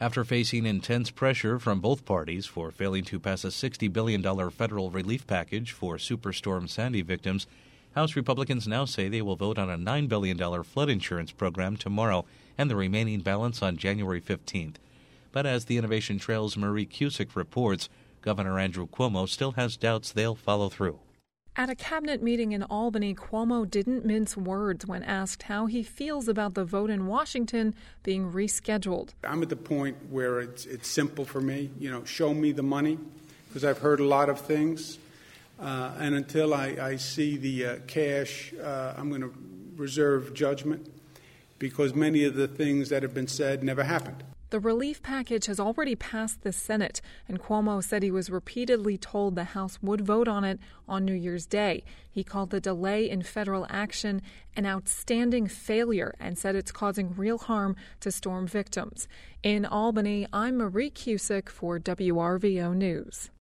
After facing intense pressure from both parties for failing to pass a $60 billion federal relief package for Superstorm Sandy victims, House Republicans now say they will vote on a $9 billion flood insurance program tomorrow and the remaining balance on January 15th. But as the Innovation Trail's Marie Cusick reports, Governor Andrew Cuomo still has doubts they'll follow through. At a cabinet meeting in Albany, Cuomo didn't mince words when asked how he feels about the vote in Washington being rescheduled. I'm at the point where it's simple for me. Show me the money, because I've heard a lot of things. And until I see the cash, I'm going to reserve judgment, because many of the things that have been said never happened. The relief package has already passed the Senate, and Cuomo said he was repeatedly told the House would vote on it on New Year's Day. He called the delay in federal action an outstanding failure and said it's causing real harm to storm victims. In Albany, I'm Marie Cusick for WRVO News.